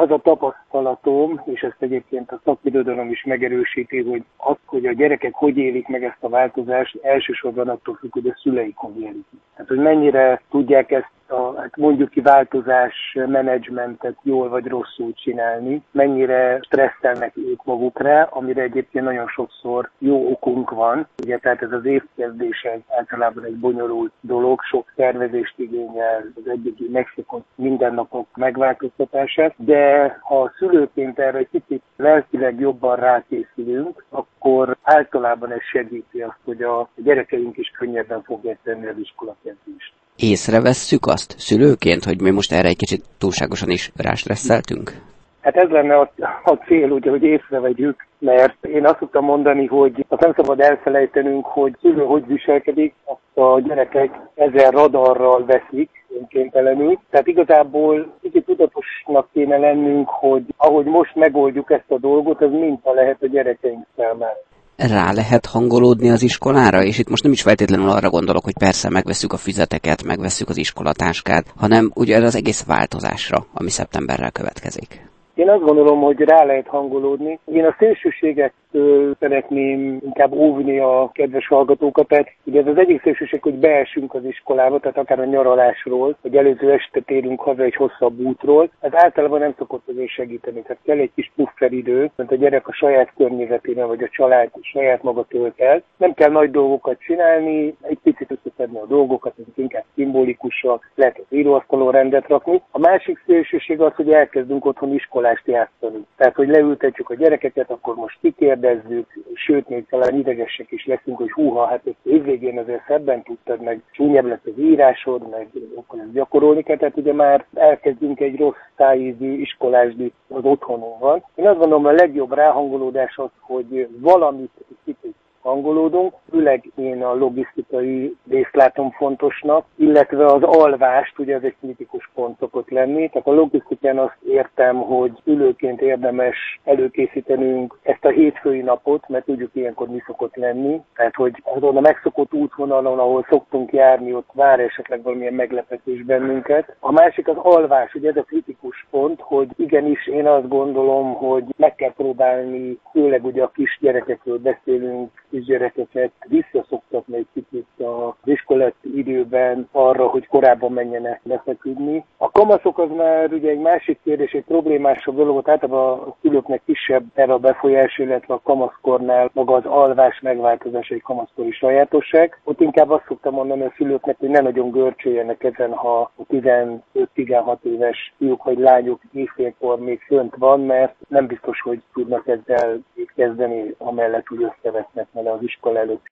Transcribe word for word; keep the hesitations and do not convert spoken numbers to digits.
az a tapasztalatom, és ezt egyébként a szakirodalom is megerősíti, hogy az, hogy a gyerekek hogy élik meg ezt a változást, elsősorban attól függ, hogy a szüleik hogy élik. Tehát, hogy mennyire tudják ezt a, hát mondjuk ki változás menedzsmentet jól vagy rosszul csinálni, mennyire stresszelnek ők magukra, amire egyébként nagyon sokszor jó okunk van. Ugye, tehát ez az évkezdése általában egy bonyolult dolog, sok szervezést igényel, az eddigi megszokott mindennapok megváltoztatását, de ha szülőként erre egy kicsit lelkileg jobban rákészülünk, akkor általában ez segíti azt, hogy a gyerekeink is könnyebben fogják tenni az iskolakezdést. Észrevesszük azt szülőként, hogy mi most erre egy kicsit túlságosan is rástresszeltünk? Hát ez lenne a, a cél, ugye, hogy észrevegyük, mert én azt szoktam mondani, hogy azt nem szabad elfelejtenünk, hogy szülő hogy viselkedik, azt a gyerekek ezer radarral veszik önkéntelenül. Tehát igazából kicsit tudatosnak kéne lennünk, hogy ahogy most megoldjuk ezt a dolgot, az minta lehet a gyerekeink számára. Rá lehet hangolódni az iskolára, és itt most nem is feltétlenül arra gondolok, hogy persze megvesszük a füzeteket, megvesszük az iskolatáskát, hanem ugye az egész változásra, ami szeptemberrel következik. Én azt gondolom, hogy rá lehet hangolódni. Én a szélsőségektől szeretném inkább óvni a kedves hallgatókat. Tehát ugye ez az egyik szélsőség, hogy beesünk az iskolába, tehát akár a nyaralásról, hogy előző este térünk haza egy hosszabb útról. Ez általában nem szokott azért segíteni. Tehát kell egy kis pufferidő, mert a gyerek a saját környezetében, vagy a család saját maga tölt el. Nem kell nagy dolgokat csinálni, egy picit összeszedni a dolgokat, ez inkább szimbolikusak, lehet az íróasztalon rendet rakni. A másik szélsőség az, hogy elkezdünk otthon iskolát játszani. Tehát, hogy leültetjük a gyerekeket, akkor most kikérdezzük, sőt, még talán idegesek is leszünk, hogy húha, hát ezt évvégén azért szebben tudtad, meg csúnyebb lesz az írásod, meg akkor ezt gyakorolni kell, tehát ugye már elkezdünk egy rossz tájízű iskolásdi az otthonon van. Én azt gondolom, a legjobb ráhangolódás az, hogy valamit kicsit hangolódunk, főleg én a logisztikai részt látom fontosnak, illetve az alvást, ugye ez egy kritikus pont szokott lenni. Tehát a logisztikán azt értem, hogy ülőként érdemes előkészítenünk ezt a hétfői napot, mert tudjuk ilyenkor mi szokott lenni. Tehát, hogy azon a megszokott útvonalon, ahol szoktunk járni, ott vár esetleg valamilyen meglepetés bennünket. A másik az alvás, ugye ez a kritikus pont, hogy igenis én azt gondolom, hogy meg kell próbálni, főleg ugye a kisgyerekekről beszélünk, kisgyerekeket visszaszoktatni egy kicsit az iskolati időben arra, hogy korábban menjenek lefeküdni. A kamaszok az már ugye egy másik kérdés, egy problémásabb dolog, általában a szülőknek kisebb erre a befolyás, illetve a kamaszkornál maga az alvás megváltozás egy kamaszkori sajátosság. Ott inkább azt szoktam mondani a szülőknek, hogy ne nagyon görcsöljenek ezen, ha a tizenöt-tizenhat éves fiúk vagy lányok éjfélkor még fönt van, mert nem biztos, hogy tudnak ezzel kezdeni, amellett úgy összevesznek vele az iskola előtt.